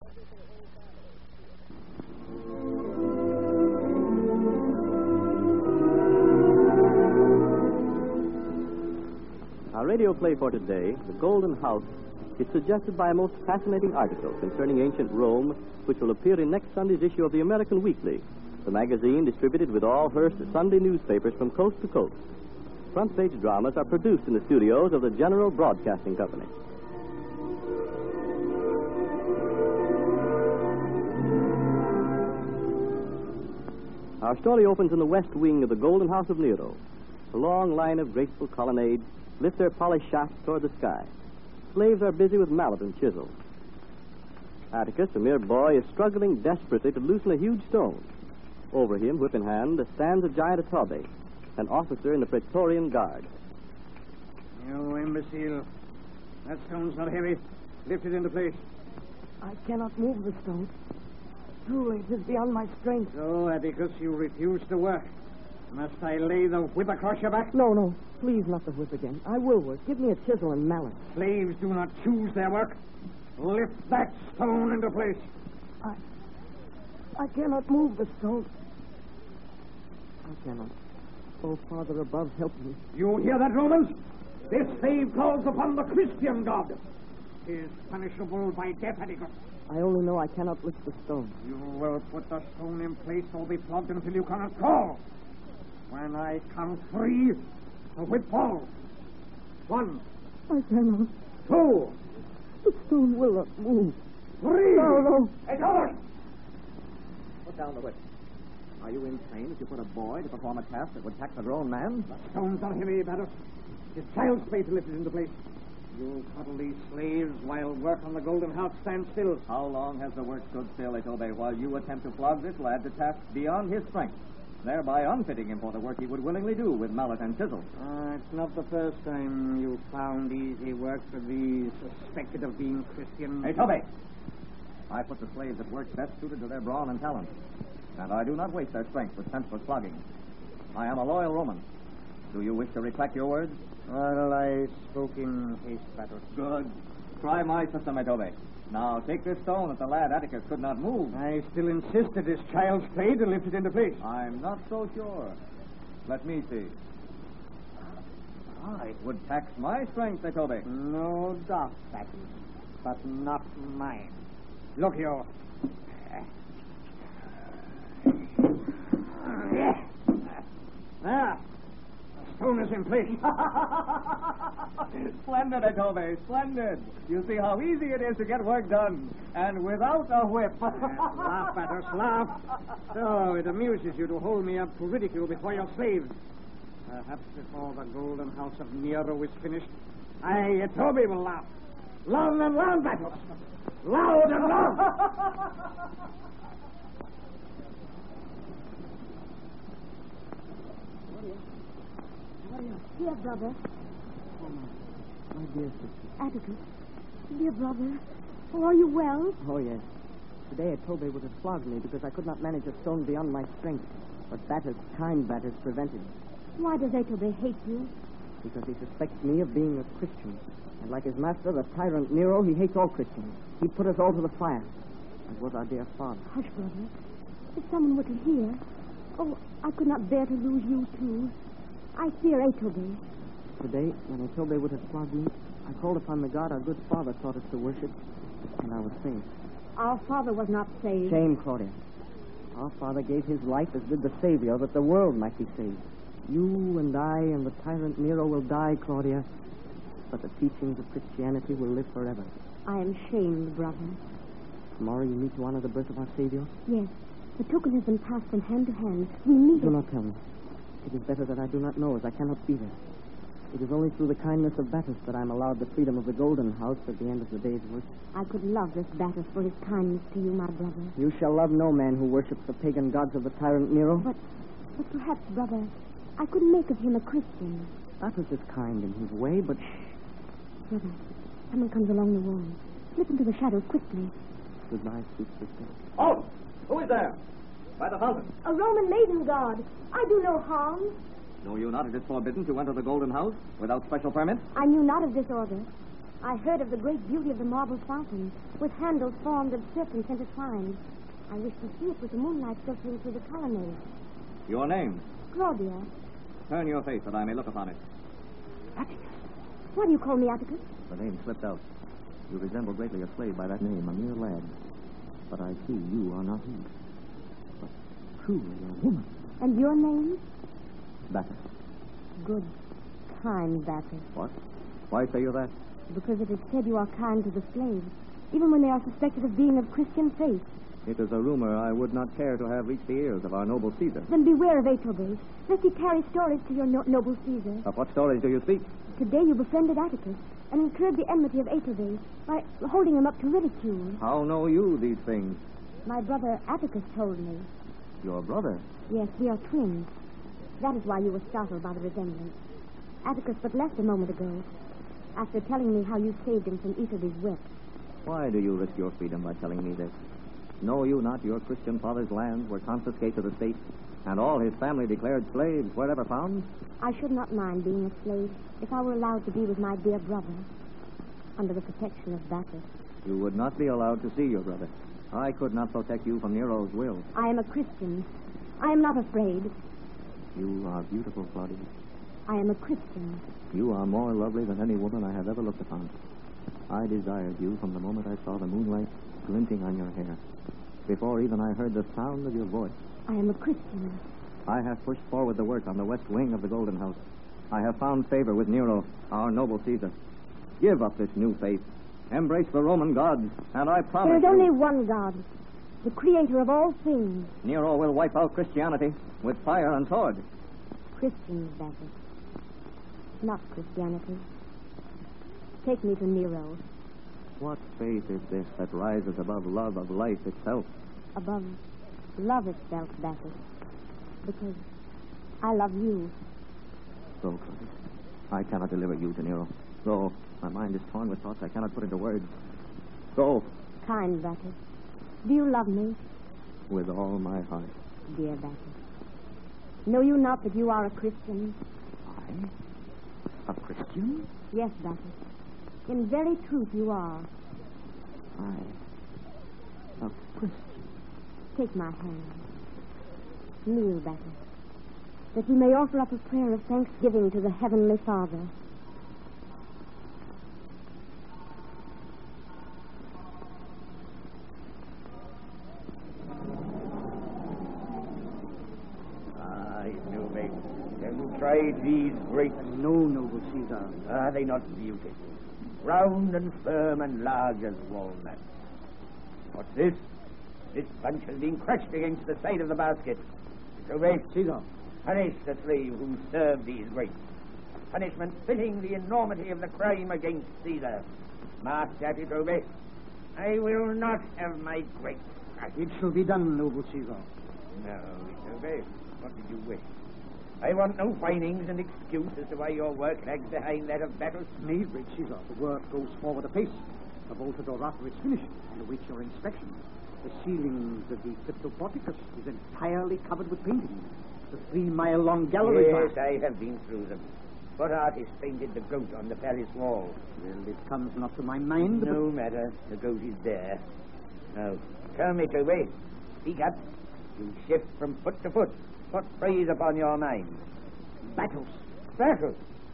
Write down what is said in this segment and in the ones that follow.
Our radio play for today, The Golden House, is suggested by a most fascinating article concerning ancient Rome, which will appear in next Sunday's issue of the American Weekly, the magazine distributed with all Hearst Sunday newspapers from coast to coast. Front page dramas are produced in the studios of the General Broadcasting Company. Our story opens in the west wing of the Golden House of Nero. A long line of graceful colonnades lift their polished shafts toward the sky. Slaves are busy with mallet and chisel. Atticus, a mere boy, is struggling desperately to loosen a huge stone. Over him, whip in hand, stands a giant Atobe, an officer in the Praetorian Guard. You imbecile. That stone's not heavy. Lift it into place. I cannot move the stone. Truly, it is beyond my strength. So, Atticus, you refuse to work. Must I lay the whip across your back? No. Please, not the whip again. I will work. Give me a chisel and mallet. Slaves do not choose their work. Lift that stone into place. I cannot move the stone. I cannot. Oh, Father above, help me. You hear that, Romans? This slave calls upon the Christian God. He is punishable by death, Atticus. I only know I cannot lift the stone. You will put the stone in place or be flogged until you cannot crawl. When I count 3, the whip falls. 1. I cannot. 2. The stone will not move. 3. No. Hey, Thomas! Put down the whip. Are you insane if you put a boy to perform a task that would tax a grown man? The stone's not heavy, Battus. It's child's play to lift it into place. You'll cuddle these slaves while work on the Golden House stands still. How long has the work stood still, Itobe, while you attempt to flog this lad to tasks beyond his strength, thereby unfitting him for the work he would willingly do with mallet and chisel? It's not the first time you found easy work for these suspected of being Christians. Hey, Toby! I put the slaves at work best suited to their brawn and talent, and I do not waste their strength with senseless flogging. I am a loyal Roman. Do you wish to retract your words? Well, I spoke in haste, Battus. Good. Try my system, Itobe. Now, take this stone that the lad Atticus could not move. I still insist it is child's play to lift it into place. I'm not so sure. Let me see. It would tax my strength, Itobe. No doubt, Battus, but not mine. Look here. There. The stone is in place. Splendid, Itobe, splendid. You see how easy it is to get work done, and without a whip. Laugh, Battus, laugh. So it amuses you to hold me up to ridicule before your slaves. Perhaps before the Golden House of Nero is finished, Toby will laugh. Loud and loud, Battus. Loud and loud. Dear brother. Oh, my dear sister. Atticus. Dear brother. Oh, are you well? Oh, yes. Today Itobe would have flogged me because I could not manage a stone beyond my strength. But Battus, kind Battus, prevented. Why does Itobe hate you? Because he suspects me of being a Christian. And like his master, the tyrant Nero, he hates all Christians. He put us all to the fire. As was our dear father. Hush, brother. If someone were to hear... Oh, I could not bear to lose you, too. I fear Itobe. Today, when Itobe would have flogged me, I called upon the God our good father taught us to worship, and I was saved. Our father was not saved. Shame, Claudia. Our father gave his life as did the Savior, that the world might be saved. You and I and the tyrant Nero will die, Claudia, but the teachings of Christianity will live forever. I am shamed, brother. Tomorrow you meet to honor the birth of our Savior? Yes. The token has been passed from hand to hand. We meet... Do not tell me. It is better that I do not know, as I cannot be there. It is only through the kindness of Battus that I am allowed the freedom of the Golden House at the end of the day's work. I could love this Battus for his kindness to you, my brother. You shall love no man who worships the pagan gods of the tyrant Nero. But perhaps, brother, I could make of him a Christian. Battus is kind in his way, but... Brother, someone comes along the wall. Slip into the shadows quickly. Goodbye, sweet sister. Oh! Who is there? By the fountain. A Roman maiden guard. I do no harm. Know you not it is forbidden to enter the Golden House without special permit? I knew not of this order. I heard of the great beauty of the marble fountain, with handles formed of serpents intertwined. I wished to see it with the moonlight filtering through the colonnade. Your name? Claudia. Turn your face that I may look upon it. Atticus. Why do you call me Atticus? The name slipped out. You resemble greatly a slave by that name, a mere lad. But I see you are not he. But truly a woman. And your name? Bacchus. Good, kind Bacchus. What? Why say you that? Because it is said you are kind to the slaves, even when they are suspected of being of Christian faith. It is a rumor I would not care to have reach the ears of our noble Caesar. Then beware of Etobe, lest he carry stories to your noble Caesar. Of what stories do you speak? Today you befriended Atticus and incurred the enmity of Etobe by holding him up to ridicule. How know you these things? My brother Atticus told me. Your brother? Yes, we are twins. That is why you were startled by the resemblance. Atticus but left a moment ago, after telling me how you saved him from Etobe's whip. Why do you risk your freedom by telling me this? Know you not your Christian father's lands were confiscated to the state, and all his family declared slaves wherever found? I should not mind being a slave if I were allowed to be with my dear brother, under the protection of Bacchus. You would not be allowed to see your brother. I could not protect you from Nero's will. I am a Christian. I am not afraid. You are beautiful, Claudia. I am a Christian. You are more lovely than any woman I have ever looked upon. I desired you from the moment I saw the moonlight glinting on your hair, before even I heard the sound of your voice. I am a Christian. I have pushed forward the work on the west wing of the Golden House. I have found favor with Nero, our noble Caesar. Give up this new faith. Embrace the Roman gods, and I promise There is only one God, the creator of all things. Nero will wipe out Christianity with fire and sword. Christians, Bacchus. Not Christianity. Take me to Nero. What faith is this that rises above love of life itself? Above love itself, Bacchus. Because I love you. Go, Claudius. I cannot deliver you to Nero. Go. My mind is torn with thoughts I cannot put into words. Go. Kind Bacchus. Do you love me? With all my heart. Dear Bacchus. Know you not that you are a Christian? I? A Christian? Yes, Bacchus. In very truth you are. I? A Christian? Take my hand. Kneel, Bacchus, that we may offer up a prayer of thanksgiving to the Heavenly Father. Have you tried these grapes? No, noble Caesar. Are they not beautiful? Round and firm and large as walnuts. What's this? This bunch has been crushed against the side of the basket. Itobe, Caesar, punish the slave who served these grapes. Punishment fitting the enormity of the crime against Caesar. Mark that, Itobe. I will not have my grapes crushed. It shall be done, noble Caesar. No, Itobe. What did you wish? I want no findings and excuse as to why your work lags behind that of Bacchus. Nay, great Caesar, the work goes forward apace. The vaulted orator is finished and awaits your inspection. The ceilings of the Cryptoporticus is entirely covered with paintings. The 3-mile-long gallery... Yes, I have been through them. What artist painted the goat on the palace wall? Well, it comes not to my mind. No matter. The goat is there. Now, tell me, Itobe. Speak up. You shift from foot to foot. What preys upon your mind? Battles. Battles?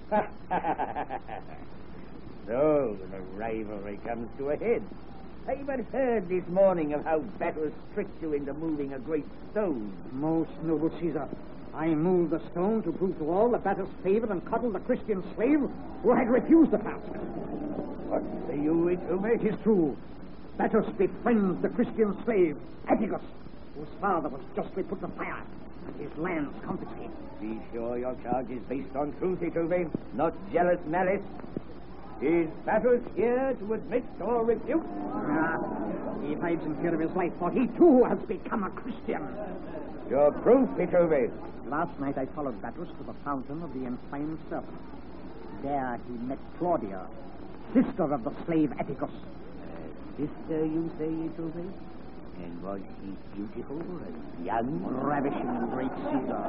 So, the rivalry comes to a head. I but heard this morning of how Battles tricked you into moving a great stone. Most noble Caesar, I moved the stone to prove to all that Battles favored and coddled the Christian slave who had refused the task. What say you, Itobe? It is true. Battles befriends the Christian slave, Atticus, whose father was justly put to fire and his lands confiscated. Be sure your charge is based on truth, Itobe, not jealous malice. Is Battles here to admit or refute? He hides in fear of his life, for he too has become a Christian. Your proof, Itobe. Last night I followed Battles to the fountain of the inflamed serpent. There he met Claudia, sister of the slave Atticus. Sister, you say, Itobe? And was she beautiful and young? Ravishing, great Caesar.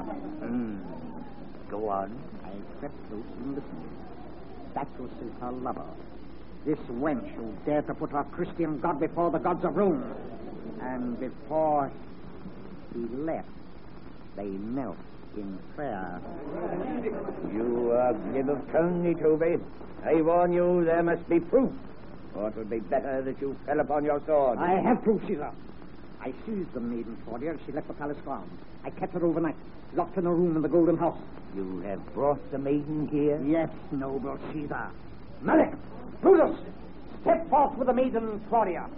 Go on. I crept close and listened. Battles is her lover. This wench who dared to put our Christian God before the gods of Rome. And before he left, they knelt in prayer. You are glib of tongue, Itobe. I warn you, there must be proof. Or it would be better that you fell upon your sword. I have proof, Caesar. I seized the maiden Claudia as she left the palace grounds. I kept her overnight, locked in a room in the Golden House. You have brought the maiden here? Yes, noble Caesar. Malik, Brutus, step forth with the maiden Claudia.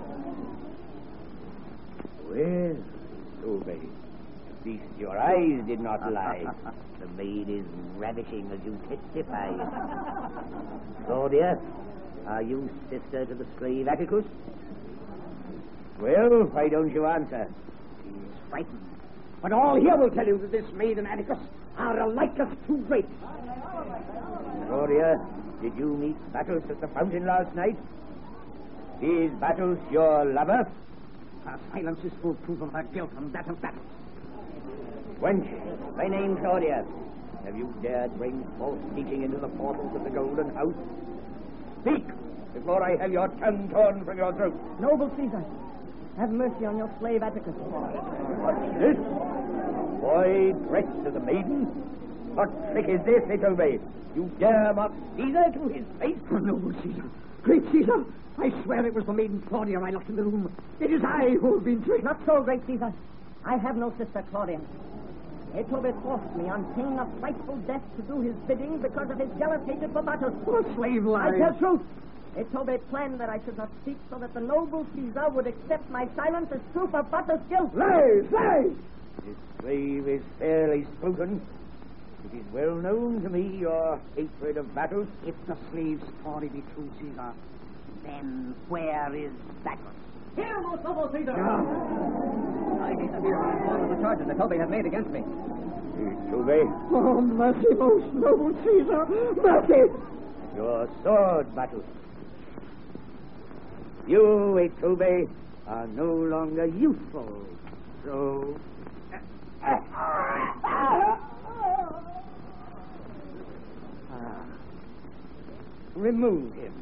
Well, Itobe, at least your eyes did not lie. The maid is ravishing as you testified. Claudia, are you sister to the slave Atticus? Well, why don't you answer? She's frightened. But all here will tell you that this maid and Atticus are alike as two grapes. Claudia, did you meet Battus at the fountain last night? Is Battus your lover? Her silence is full proof of her guilt and that of Battus. Wench, thy name Claudia. Have you dared bring false teaching into the portals of the Golden House? Speak, before I have your tongue torn from your throat. Noble Caesar, have mercy on your slave Atticus. What's this? Boy dressed as a maiden? What trick is this, Itobe? You dare mock Caesar to his face? Oh, noble Caesar, great Caesar, I swear it was the maiden Claudia I locked in the room. It is I who have been tricked. Not so, great Caesar. I have no sister Claudia. Itobe forced me on pain of frightful death to do his bidding because of his jealous hatred for Battus. Oh, slave lies. I tell truth. Itobe planned that I should not speak so that the noble Caesar would accept my silence as proof of Battus' guilt. Lies, lies! This slave is fairly spoken. It is well known to me your hatred of Battus. If the slave's story be true, Caesar, then where is Battus? Here, most noble Caesar! I hasten to be informed of the charges that Itobe has made against me. Itobe, Oh, mercy, most noble Caesar, mercy! your sword, Battus. You, Itobe, are no longer useful. So... remove him.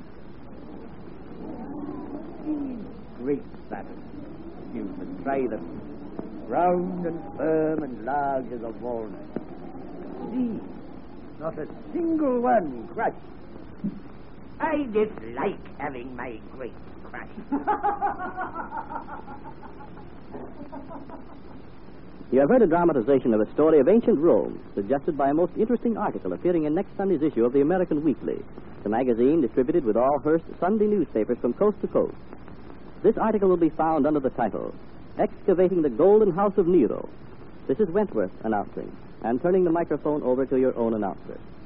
Great Battus. You must try them. Round and firm and large as a walnut. See, not a single one crushed. I dislike having my grapes crushed. You have heard a dramatization of a story of ancient Rome, suggested by a most interesting article appearing in next Sunday's issue of the American Weekly, the magazine distributed with all Hearst Sunday newspapers from coast to coast. This article will be found under the title, Excavating the Golden House of Nero. This is Wentworth announcing, and turning the microphone over to your own announcer.